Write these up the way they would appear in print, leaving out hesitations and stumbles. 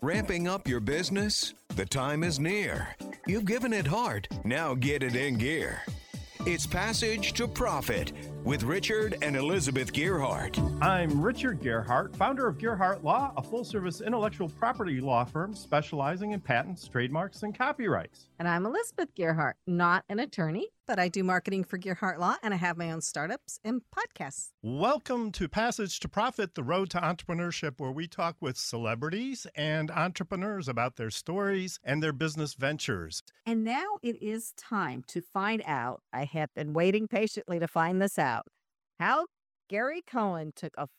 Ramping up your business? The time is near. You've given it heart. Now get it in gear. It's Passage to Profit with Richard and Elizabeth Gearhart. I'm Richard Gearhart, founder of Gearhart Law, a full-service intellectual property law firm specializing in patents, trademarks, and copyrights. And I'm Elizabeth Gearhart, not an attorney, but I do marketing for Gearhart Law, and I have my own startups and podcasts. Welcome to Passage to Profit, the road to entrepreneurship, where we talk with celebrities and entrepreneurs about their stories and their business ventures. And now it is time to find out. I have been waiting patiently to find this out. How Gary Cohen took a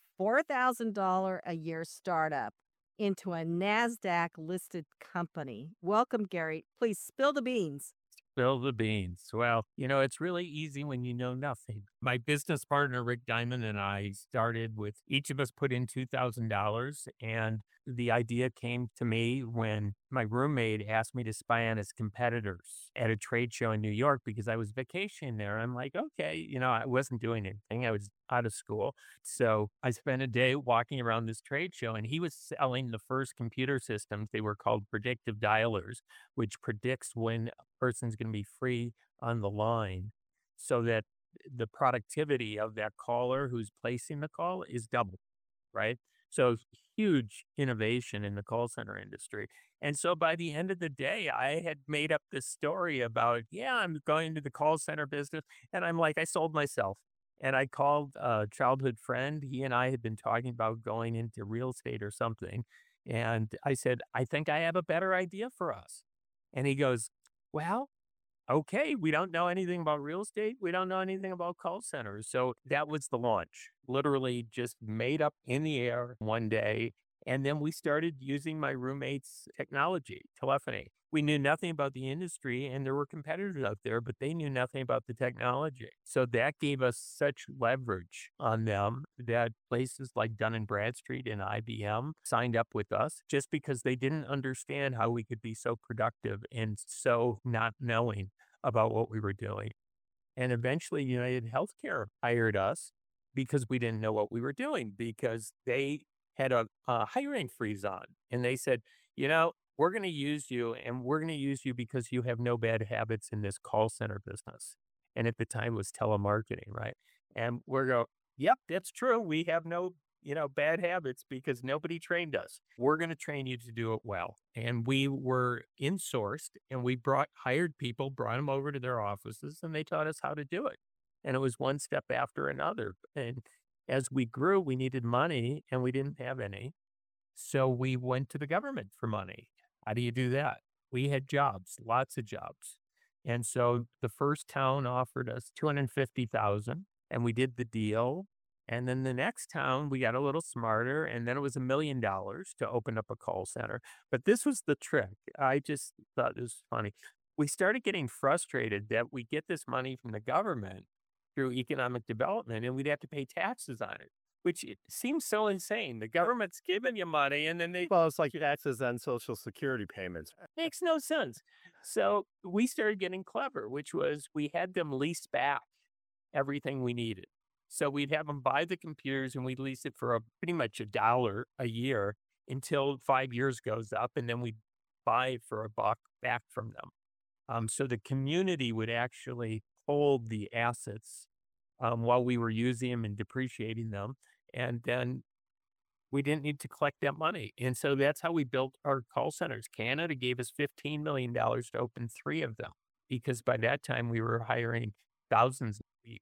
$4,000 a year startup into a NASDAQ listed company. Welcome, Gary. Please spill the beans. Spill the beans. Well, it's really easy when you know nothing. My business partner, Rick Diamond, and I started with each of us put in $2,000. And the idea came to me when my roommate asked me to spy on his competitors at a trade show in New York because I was vacationing there. I'm like, okay, I wasn't doing anything. I was out of school. So I spent a day walking around this trade show, and he was selling the first computer systems. They were called predictive dialers, which predicts when a person's going to be free on the line so that the productivity of that caller who's placing the call is double, right? So huge innovation in the call center industry. And so by the end of the day, I had made up this story about, I'm going to the call center business. And I'm like, I sold myself. And I called a childhood friend. He and I had been talking about going into real estate or something. And I said, I think I have a better idea for us. And he goes, well, okay, we don't know anything about real estate. We don't know anything about call centers. So that was the launch, literally just made up in the air one day. And then we started using my roommate's technology, telephony. We knew nothing about the industry, and there were competitors out there, but they knew nothing about the technology. So that gave us such leverage on them that places like Dun & Bradstreet and IBM signed up with us just because they didn't understand how we could be so productive and so not knowing about what we were doing. And eventually United Healthcare hired us because we didn't know what we were doing, because they had a hiring freeze on. And they said, we're going to use you, and we're going to use you because you have no bad habits in this call center business. And at the time it was telemarketing, right? And we're going, yep, that's true. We have no, bad habits because nobody trained us. We're going to train you to do it well. And we were insourced, and we hired people, brought them over to their offices, and they taught us how to do it. And it was one step after another. And as we grew, we needed money, and we didn't have any. So we went to the government for money. How do you do that? We had jobs, lots of jobs. And so the first town offered us $250,000, and we did the deal. And then the next town, we got a little smarter, and then it was $1 million to open up a call center. But this was the trick. I just thought it was funny. We started getting frustrated that we get this money from the government through economic development, and we'd have to pay taxes on it, which it seems so insane. The government's giving you money, and then Well, it's like taxes on Social Security payments. makes no sense. So we started getting clever, which was we had them lease back everything we needed. So we'd have them buy the computers, and we'd lease it for pretty much $1 a year until 5 years goes up, and then we'd buy it for $1 back from them. So the community would actually hold the assets while we were using them and depreciating them. And then we didn't need to collect that money. And so that's how we built our call centers. Canada gave us $15 million to open 3 of them, because by that time we were hiring thousands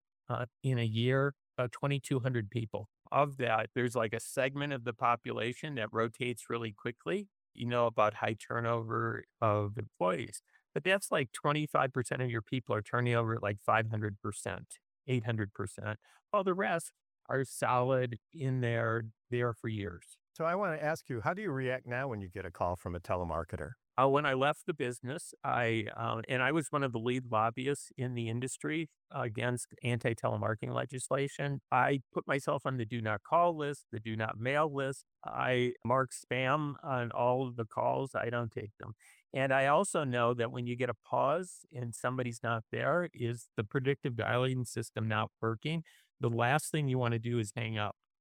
in a year, 2,200 people. Of that, there's like a segment of the population that rotates really quickly, about high turnover of employees. But that's like 25% of your people are turning over at like 500%, 800%. While the rest are solid in there for years. So I want to ask you, how do you react now when you get a call from a telemarketer? When I left the business, I was one of the lead lobbyists in the industry against anti-telemarketing legislation. I put myself on the do not call list, the do not mail list. I mark spam on all of the calls. I don't take them. And I also know that when you get a pause and somebody's not there, is the predictive dialing system not working? The last thing you want to do is hang up.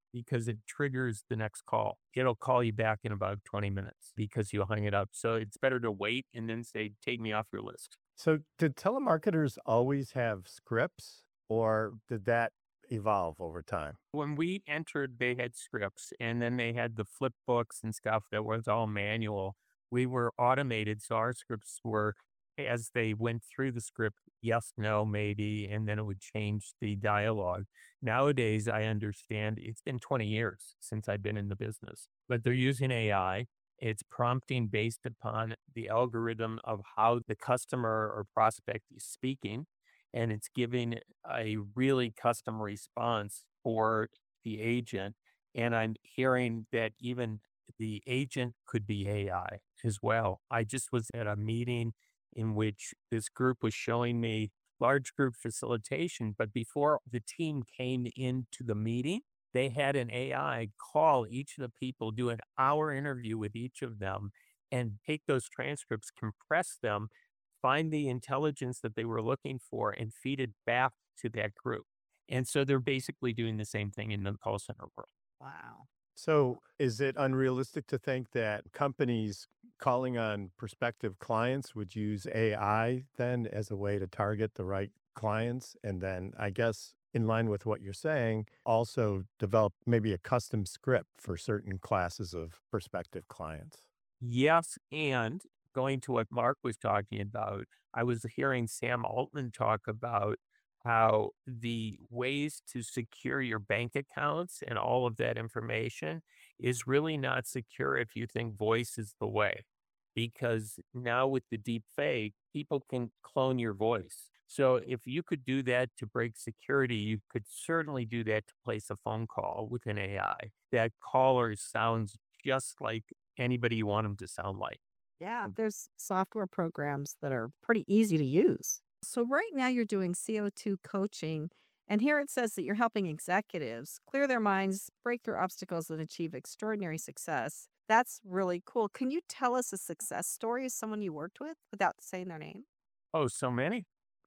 because it triggers the next call. It'll call you back in about 20 minutes because you hung it up. So it's better to wait and then say, take me off your list. So did telemarketers always have scripts, or did that evolve over time? When we entered, they had scripts and then they had the flip books and stuff that was all manual. We were automated. So our scripts were, as they went through the script, yes, no, maybe, and then it would change the dialogue. Nowadays, I understand it's been 20 years since I've been in the business, but they're using AI. It's prompting based upon the algorithm of how the customer or prospect is speaking, and it's giving a really custom response for the agent. And I'm hearing that even the agent could be AI as well. I just was at a meeting in which this group was showing me large group facilitation, but before the team came into the meeting, they had an AI call each of the people, do an hour interview with each of them, and take those transcripts, compress them, find the intelligence that they were looking for, and feed it back to that group. And so they're basically doing the same thing in the call center world. Wow. So is it unrealistic to think that companies calling on prospective clients would use AI then as a way to target the right clients? And then I guess in line with what you're saying, also develop maybe a custom script for certain classes of prospective clients. Yes, and going to what Mark was talking about, I was hearing Sam Altman talk about how the ways to secure your bank accounts and all of that information is really not secure if you think voice is the way. Because now with the deep fake, people can clone your voice. So if you could do that to break security, you could certainly do that to place a phone call with an AI. That caller sounds just like anybody you want them to sound like. Yeah, there's software programs that are pretty easy to use. So, right now you're doing CO2 coaching, and here it says that you're helping executives clear their minds, break through obstacles, and achieve extraordinary success. That's really cool. Can you tell us a success story of someone you worked with without saying their name? Oh, so many.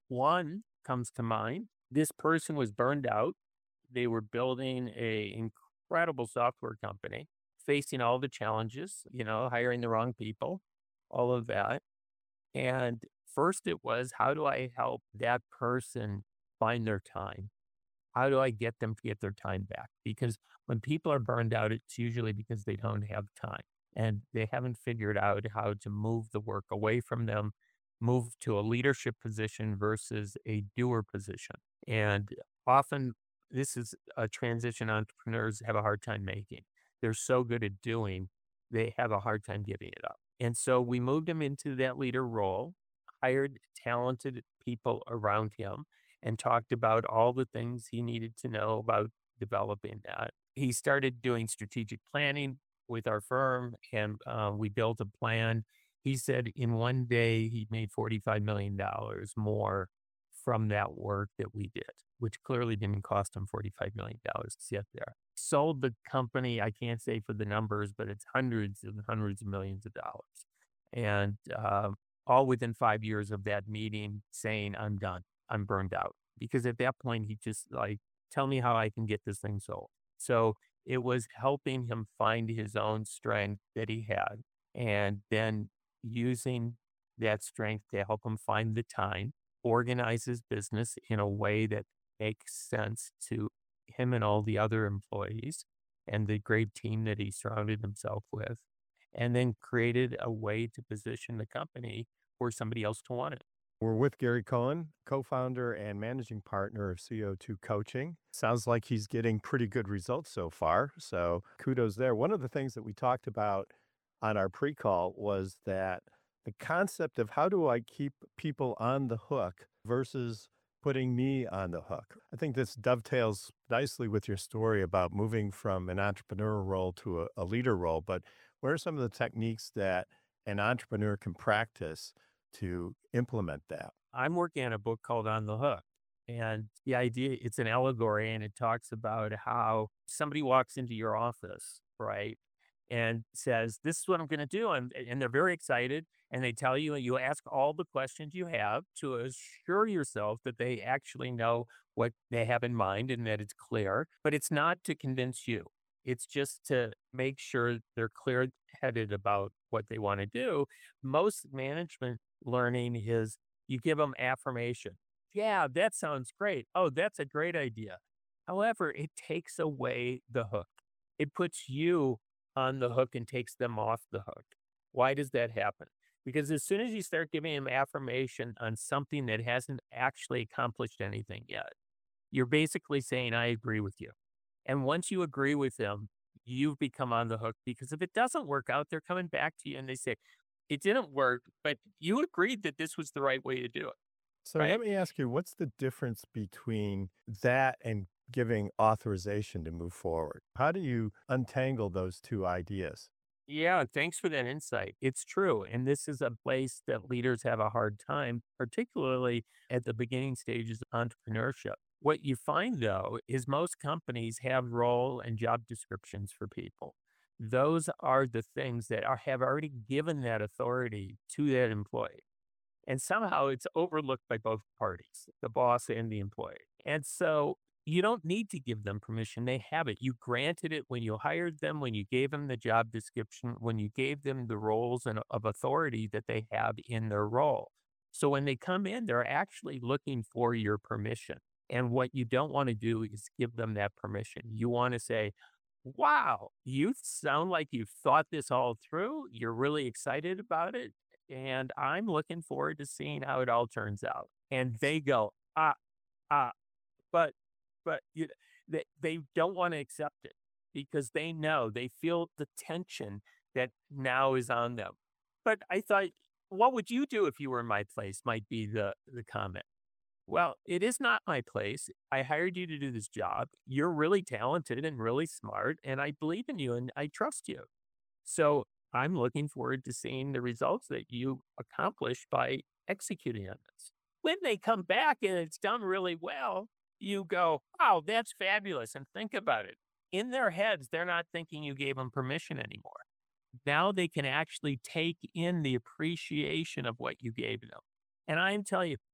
One comes to mind. This person was burned out. They were building a incredible software company, facing all the challenges, hiring the wrong people, all of that. And first it was, how do I help that person find their time? How do I get them to get their time back? Because when people are burned out, it's usually because they don't have time and they haven't figured out how to move the work away from them, move to a leadership position versus a doer position. And often this is a transition entrepreneurs have a hard time making. They're so good at doing, they have a hard time giving it up. And so we moved him into that leader role, hired talented people around him, and talked about all the things he needed to know about developing that. He started doing strategic planning with our firm, and we built a plan. He said in one day he made $45 million more from that work that we did, which clearly didn't cost him $45 million to sit there. Sold the company, I can't say for the numbers, but it's hundreds and hundreds of millions of dollars. And all within 5 years of that meeting saying, I'm done. I'm burned out. Because at that point, he just tell me how I can get this thing sold. So it was helping him find his own strength that he had and then using that strength to help him find the time, organize his business in a way that makes sense to him and all the other employees and the great team that he surrounded himself with, and then created a way to position the company for somebody else to want it. We're with Gary Cohen, co-founder and managing partner of CO2 Coaching. Sounds like he's getting pretty good results so far, so kudos there. One of the things that we talked about on our pre-call was that the concept of how do I keep people on the hook versus putting me on the hook. I think this dovetails nicely with your story about moving from an entrepreneur role to a leader role, but what are some of the techniques that an entrepreneur can practice to implement that? I'm working on a book called On the Hook. And the idea, it's an allegory, and it talks about how somebody walks into your office, right? And says, this is what I'm going to do. And they're very excited. And they tell you, and you ask all the questions you have to assure yourself that they actually know what they have in mind and that it's clear. But it's not to convince you. It's just to make sure they're clear headed about what they want to do. Most management learning is you give them affirmation. Yeah, that sounds great. Oh, that's a great idea. However, it takes away the hook. It puts you on the hook and takes them off the hook. Why does that happen? Because as soon as you start giving them affirmation on something that hasn't actually accomplished anything yet, you're basically saying, I agree with you. And once you agree with them, you've become on the hook because if it doesn't work out, they're coming back to you and they say, it didn't work, but you agreed that this was the right way to do it. So Right. let me ask you, what's the difference between that and giving authorization to move forward? How do you untangle those two ideas? Yeah, thanks for that insight. It's true. And this is a place that leaders have a hard time, particularly at the beginning stages of entrepreneurship. What you find, though, is most companies have role and job descriptions for people. Those are the things that have already given that authority to that employee. And somehow it's overlooked by both parties, the boss and the employee. And so you don't need to give them permission. They have it. You granted it when you hired them, when you gave them the job description, when you gave them the roles of authority that they have in their role. So when they come in, they're actually looking for your permission. And what you don't want to do is give them that permission. You want to say, wow, you sound like you've thought this all through. You're really excited about it. And I'm looking forward to seeing how it all turns out. And they go, ah, but, they don't want to accept it because they know they feel the tension that now is on them. But I thought, what would you do if you were in my place? Might be the comment. Well, it is not my place. I hired you to do this job. You're really talented and really smart, and I believe in you and I trust you. So I'm looking forward to seeing the results that you accomplish by executing on this. When they come back and it's done really well, you go, wow, that's fabulous. And think about it. In their heads, they're not thinking you gave them permission anymore. Now they can actually take in the appreciation of what you gave them. And I'm telling you,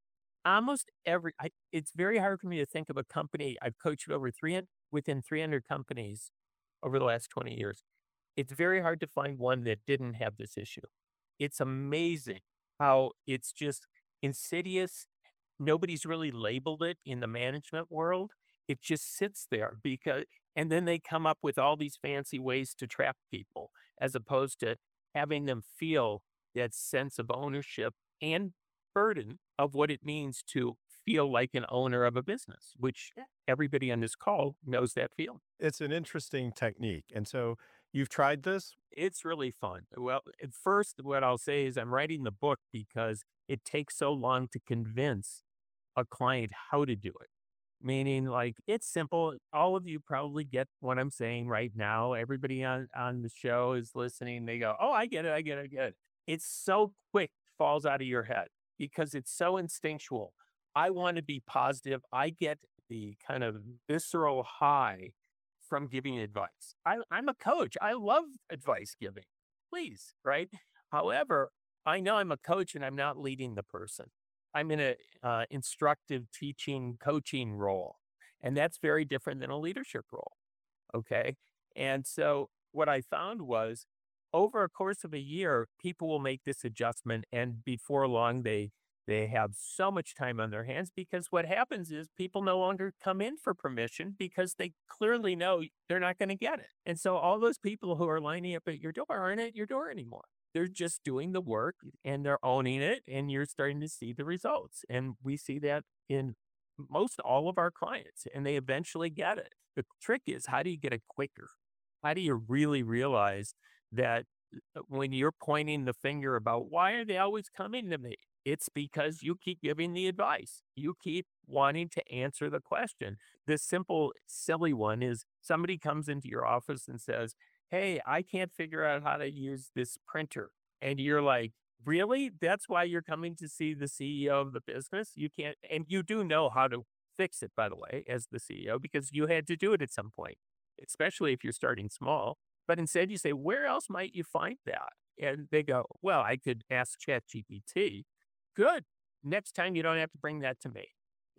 it's very hard for me to think of a company. I've coached over 300, within 300 companies over the last 20 years. It's very hard to find one that didn't have this issue. It's amazing how it's just insidious. Nobody's really labeled it in the management world. It just sits there and then they come up with all these fancy ways to trap people as opposed to having them feel that sense of ownership and burden of what it means to feel like an owner of a business, which everybody on this call knows that feeling. It's an interesting technique. And so you've tried this? It's really fun. Well, at first, what I'll say is I'm writing the book because it takes so long to convince a client how to do it. Meaning, like, it's simple. All of you probably get what I'm saying right now. Everybody on the show is listening. They go, oh, I get it. I get it. I get it. It's so quick, falls out of your head because it's so instinctual. I want to be positive. I get the kind of visceral high from giving advice. I'm a coach. I love advice giving. Please, right? However, I know I'm a coach and I'm not leading the person. I'm in a instructive teaching, coaching role. And that's very different than a leadership role. Okay. And so what I found was over a course of a year, people will make this adjustment. And before long, they have so much time on their hands because what happens is people no longer come in for permission because they clearly know they're not going to get it. And so all those people who are lining up at your door aren't at your door anymore. They're just doing the work and they're owning it and you're starting to see the results. And we see that in most all of our clients and they eventually get it. The trick is how do you get it quicker? How do you really realize that when you're pointing the finger about why are they always coming to me? It's because you keep giving the advice. You keep wanting to answer the question. The simple, silly one is somebody comes into your office and says, hey, I can't figure out how to use this printer. And you're like, really? That's why you're coming to see the CEO of the business? You can't, and you do know how to fix it, by the way, as the CEO, because you had to do it at some point, especially if you're starting small. But instead you say, where else might you find that? And they go, well, I could ask ChatGPT. Good. Next time you don't have to bring that to me.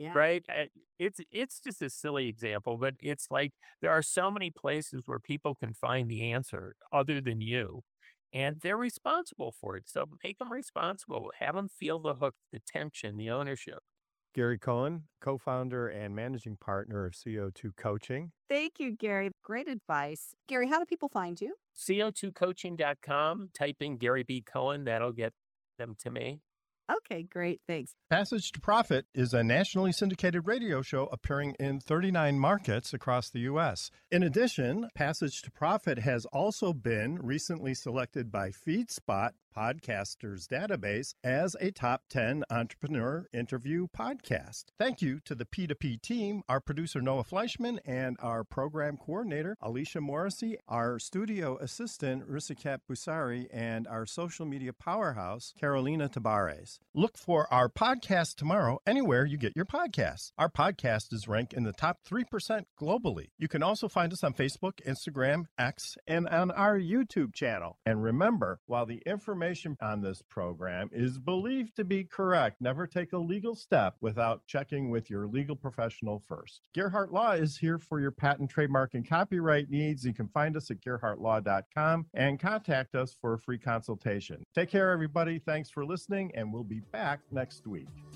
Yeah. right? It's just a silly example, but it's like there are so many places where people can find the answer other than you, and they're responsible for it. So make them responsible. Have them feel the hook, the tension, the ownership. Gary Cohen, co-founder and managing partner of CO2 Coaching. Thank you, Gary. Great advice. Gary, how do people find you? CO2coaching.com, type in Gary B. Cohen, that'll get them to me. Okay, great. Thanks. Passage to Profit is a nationally syndicated radio show appearing in 39 markets across the U.S. In addition, Passage to Profit has also been recently selected by FeedSpot Podcasters Database as a top 10 entrepreneur interview podcast. Thank you to the P2P team, our producer Noah Fleischman, and our program coordinator Alicia Morrissey, our studio assistant Risikat Busari, and our social media powerhouse Carolina Tabares. Look for our podcast tomorrow anywhere you get your podcasts. Our podcast is ranked in the top 3% globally. You can also find us on Facebook, Instagram, X, and on our YouTube channel. And remember, while the information on this program is believed to be correct, never take a legal step without checking with your legal professional first. Gerhardt Law is here for your patent, trademark, and copyright needs. You can find us at gerhardtlaw.com and contact us for a free consultation. Take care, everybody. Thanks for listening, and we'll be back next week.